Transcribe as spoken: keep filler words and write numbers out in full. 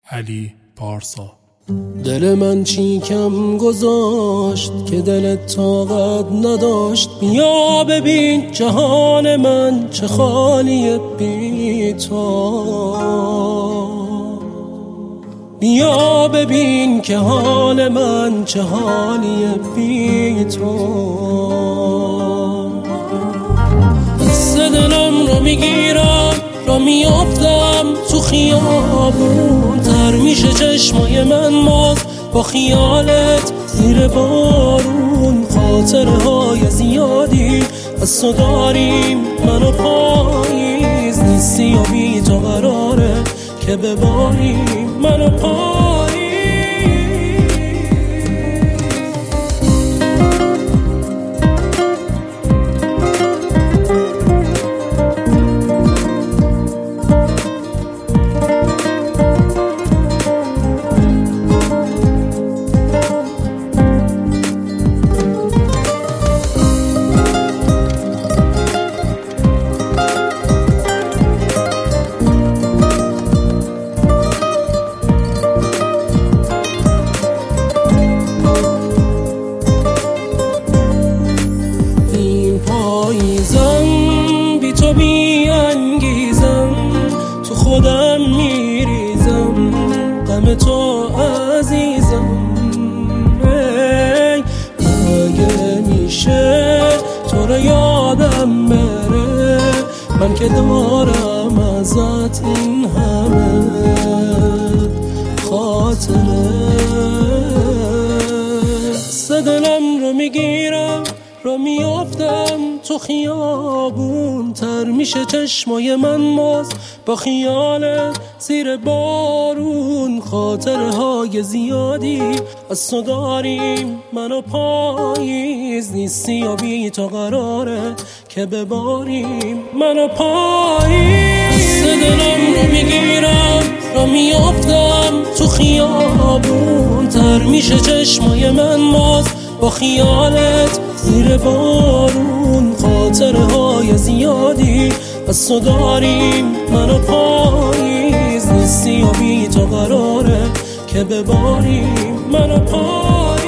علی پارسا. دل من چی کم گذاشت که دلت طاقت نداشت؟ بیا ببین جهان من چه خالیه بی تو. بیا ببین که حال من چه حالیه بی تو. دست دلم رو میگیرم را میافتم تو خیابون، تر میشه چشمای من باز با خیالت زیر بارون. خاطره های زیادی از تو داریم من و پاییز، نیستی و بی تو قراره که بباریم من و پاییز. بی تو بی انگیزم، تو خودم میریزم، غم تو عزیزم. ای اگه میشه تو رو یادم بره، من که دارم ازت این همه خاطره. دست دلم رو میگیرم را میافتم تو خیابون، تر میشه چشمای من باز با خیالت زیر بارون. خاطره های زیادی از تو داریم من و پاییز، نیستی و بی تو قراره که بباریم من و پاییز. دست دلم رو میگیرم را میافتم تو خیابون، تر میشه چشمای من باز با خیالت زیر بارون. خاطره های زیادی از تو داریم من و پاییز، نیستی و بی تو قراره که بباریم من و پاییز.